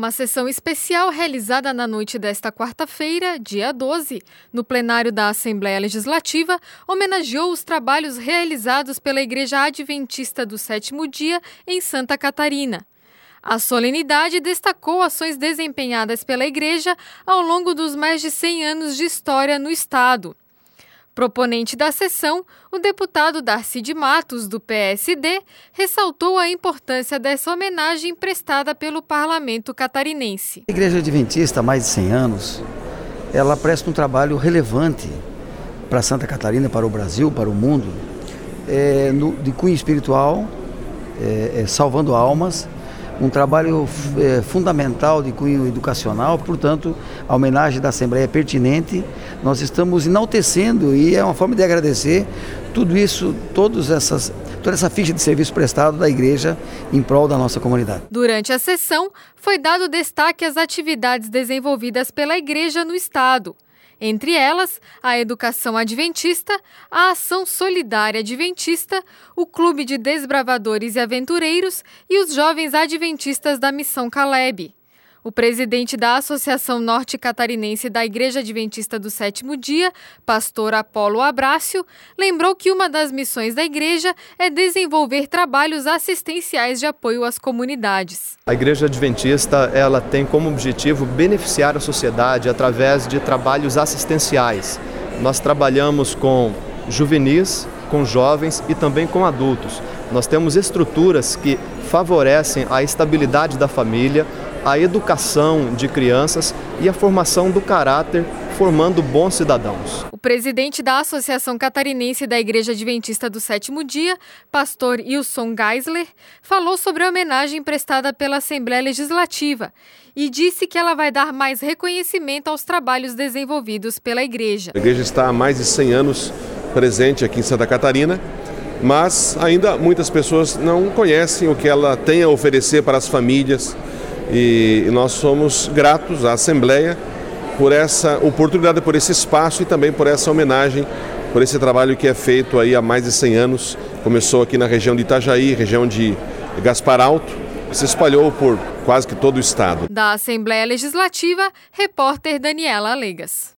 Uma sessão especial realizada na noite desta quarta-feira, dia 12, no plenário da Assembleia Legislativa, homenageou os trabalhos realizados pela Igreja Adventista do Sétimo Dia em Santa Catarina. A solenidade destacou ações desempenhadas pela Igreja ao longo dos mais de 100 anos de história no Estado. Proponente da sessão, o deputado Darcy de Matos, do PSD, ressaltou a importância dessa homenagem prestada pelo parlamento catarinense. A Igreja Adventista, há mais de 100 anos, ela presta um trabalho relevante para Santa Catarina, para o Brasil, para o mundo, de cunho espiritual, salvando almas, um trabalho fundamental de cunho educacional. Portanto, a homenagem da Assembleia é pertinente. Nós estamos enaltecendo e é uma forma de agradecer tudo isso, toda essa ficha de serviço prestado da Igreja em prol da nossa comunidade. Durante a sessão, foi dado destaque às atividades desenvolvidas pela Igreja no Estado. Entre elas, a Educação Adventista, a Ação Solidária Adventista, o Clube de Desbravadores e Aventureiros e os Jovens Adventistas da Missão Caleb. O presidente da Associação Norte Catarinense da Igreja Adventista do Sétimo Dia, pastor Apolo Abrácio, lembrou que uma das missões da igreja é desenvolver trabalhos assistenciais de apoio às comunidades. A Igreja Adventista, ela tem como objetivo beneficiar a sociedade através de trabalhos assistenciais. Nós trabalhamos com juvenis, com jovens e também com adultos. Nós temos estruturas que favorecem a estabilidade da família, a educação de crianças e a formação do caráter, formando bons cidadãos. O presidente da Associação Catarinense da Igreja Adventista do Sétimo Dia, pastor Wilson Geisler, falou sobre a homenagem prestada pela Assembleia Legislativa e disse que ela vai dar mais reconhecimento aos trabalhos desenvolvidos pela igreja. A igreja está há mais de 100 anos presente aqui em Santa Catarina, mas ainda muitas pessoas não conhecem o que ela tem a oferecer para as famílias. E nós somos gratos à Assembleia por essa oportunidade, por esse espaço e também por essa homenagem, por esse trabalho que é feito aí há mais de 100 anos. Começou aqui na região de Itajaí, região de Gaspar Alto, e se espalhou por quase que todo o estado. Da Assembleia Legislativa, repórter Daniela Alegas.